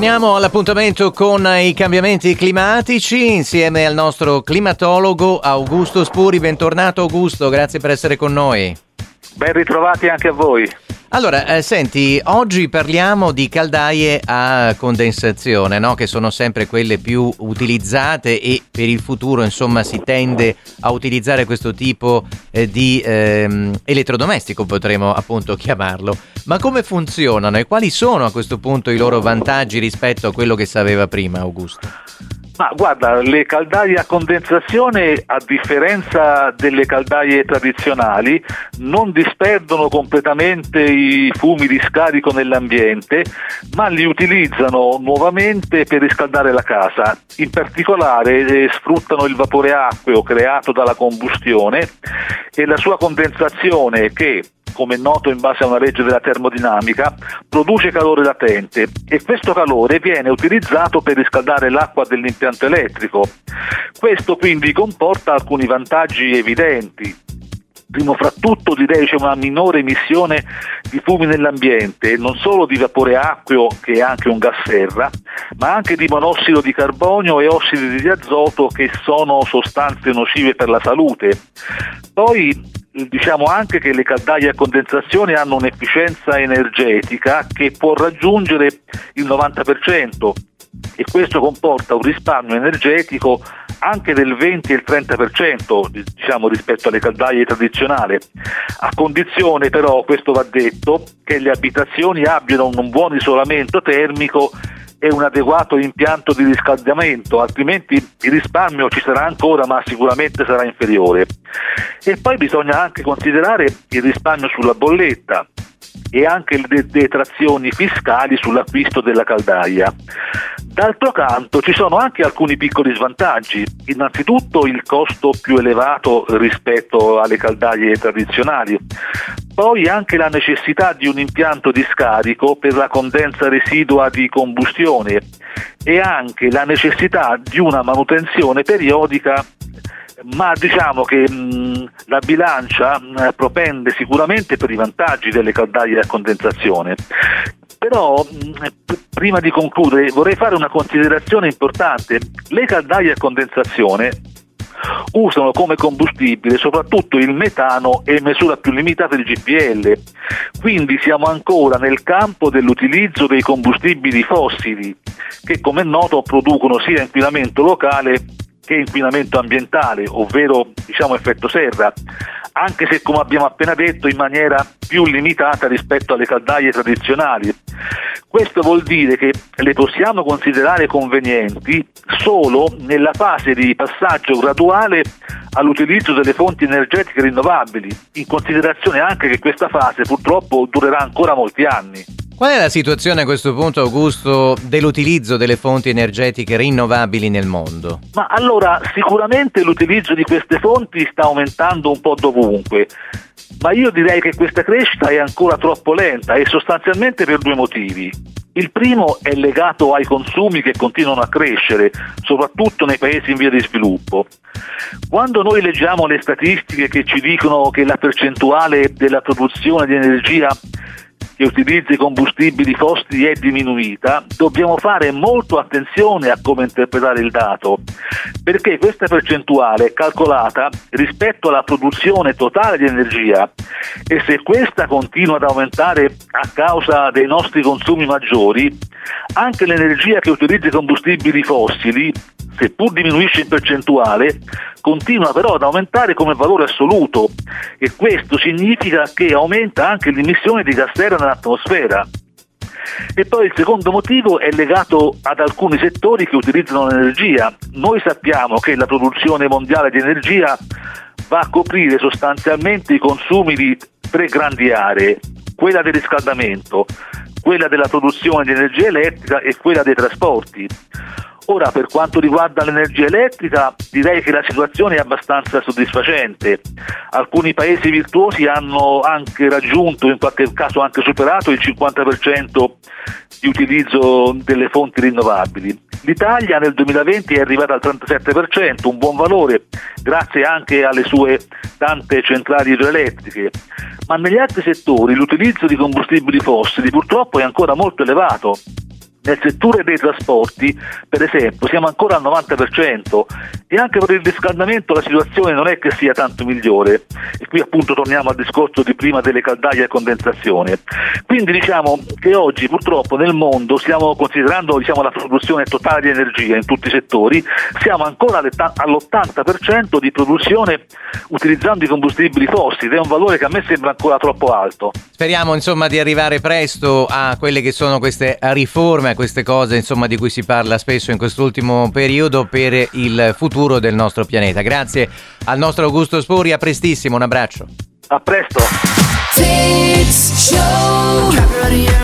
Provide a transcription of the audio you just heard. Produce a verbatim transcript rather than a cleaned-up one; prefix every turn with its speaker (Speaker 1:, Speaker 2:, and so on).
Speaker 1: Torniamo all'appuntamento con i cambiamenti climatici insieme al nostro climatologo Augusto Spuri. Bentornato Augusto, grazie per essere con noi.
Speaker 2: Ben ritrovati anche a voi.
Speaker 1: Allora, eh, senti, oggi parliamo di caldaie a condensazione, no? Che sono sempre quelle più utilizzate e per il futuro, insomma, si tende a utilizzare questo tipo eh, di ehm, elettrodomestico, potremmo appunto chiamarlo. Ma come funzionano e quali sono a questo punto i loro vantaggi rispetto a quello che si aveva prima, Augusto?
Speaker 2: Ma guarda, le caldaie a condensazione, a differenza delle caldaie tradizionali, non disperdono completamente i fumi di scarico nell'ambiente, ma li utilizzano nuovamente per riscaldare la casa. In particolare eh, sfruttano il vapore acqueo creato dalla combustione e la sua condensazione che, come è noto in base a una legge della termodinamica, produce calore latente e questo calore viene utilizzato per riscaldare l'acqua dell'impianto elettrico. Questo quindi comporta alcuni vantaggi evidenti. Primo fra tutto direi c'è una minore emissione di fumi nell'ambiente, non solo di vapore acqueo che è anche un gas serra, ma anche di monossido di carbonio e ossidi di azoto che sono sostanze nocive per la salute. Poi diciamo anche che le caldaie a condensazione hanno un'efficienza energetica che può raggiungere il novanta per cento e questo comporta un risparmio energetico anche del venti e il trenta per cento diciamo rispetto alle caldaie tradizionali, a condizione però, questo va detto, che le abitazioni abbiano un buon isolamento termico e un adeguato impianto di riscaldamento, altrimenti il risparmio ci sarà ancora ma sicuramente sarà inferiore. E poi bisogna anche considerare il risparmio sulla bolletta e anche le detrazioni fiscali sull'acquisto della caldaia. D'altro canto ci sono anche alcuni piccoli svantaggi, innanzitutto il costo più elevato rispetto alle caldaie tradizionali, poi anche la necessità di un impianto di scarico per la condensa residua di combustione e anche la necessità di una manutenzione periodica, ma diciamo che mh, la bilancia mh, propende sicuramente per i vantaggi delle caldaie a condensazione. Però mh, p- prima di concludere vorrei fare una considerazione importante. Le caldaie a condensazione usano come combustibile soprattutto il metano e in misura più limitata il G P L, quindi siamo ancora nel campo dell'utilizzo dei combustibili fossili che, come è noto, producono sia inquinamento locale che inquinamento ambientale, ovvero diciamo effetto serra, anche se, come abbiamo appena detto, in maniera più limitata rispetto alle caldaie tradizionali. Questo vuol dire che le possiamo considerare convenienti solo nella fase di passaggio graduale all'utilizzo delle fonti energetiche rinnovabili, in considerazione anche che questa fase purtroppo durerà ancora molti anni.
Speaker 1: Qual è la situazione a questo punto, Augusto, dell'utilizzo delle fonti energetiche rinnovabili nel mondo?
Speaker 2: Ma allora, sicuramente l'utilizzo di queste fonti sta aumentando un po' dovunque, ma io direi che questa crescita è ancora troppo lenta e sostanzialmente per due motivi. Il primo è legato ai consumi che continuano a crescere, soprattutto nei paesi in via di sviluppo. Quando noi leggiamo le statistiche che ci dicono che la percentuale della produzione di energia che utilizza i combustibili fossili è diminuita, dobbiamo fare molto attenzione a come interpretare il dato, perché questa percentuale è calcolata rispetto alla produzione totale di energia e se questa continua ad aumentare a causa dei nostri consumi maggiori, anche l'energia che utilizza i combustibili fossili, seppur diminuisce in percentuale, continua però ad aumentare come valore assoluto e questo significa che aumenta anche l'emissione di gas serra nell'atmosfera. E poi il secondo motivo è legato ad alcuni settori che utilizzano l'energia. Noi sappiamo che la produzione mondiale di energia va a coprire sostanzialmente i consumi di tre grandi aree, quella del riscaldamento, quella della produzione di energia elettrica e quella dei trasporti. Ora, per quanto riguarda l'energia elettrica, direi che la situazione è abbastanza soddisfacente. Alcuni paesi virtuosi hanno anche raggiunto, in qualche caso anche superato, il cinquanta per cento di utilizzo delle fonti rinnovabili. L'Italia nel duemilaventi è arrivata al trentasette per cento, un buon valore, grazie anche alle sue tante centrali idroelettriche. Ma negli altri settori l'utilizzo di combustibili fossili purtroppo è ancora molto elevato. Nel settore dei trasporti, per esempio, siamo ancora al novanta per cento e anche per il riscaldamento la situazione non è che sia tanto migliore. E qui appunto torniamo al discorso di prima delle caldaie a condensazione. Quindi diciamo che oggi purtroppo nel mondo, stiamo considerando diciamo, la produzione totale di energia in tutti i settori, siamo ancora all'ottanta per cento di produzione utilizzando i combustibili fossili, ed è un valore che a me sembra ancora troppo alto.
Speaker 1: Speriamo insomma di arrivare presto a quelle che sono queste riforme, a queste cose insomma di cui si parla spesso in quest'ultimo periodo per il futuro del nostro pianeta. Grazie al nostro Augusto Spori, a prestissimo, un abbraccio.
Speaker 2: A presto.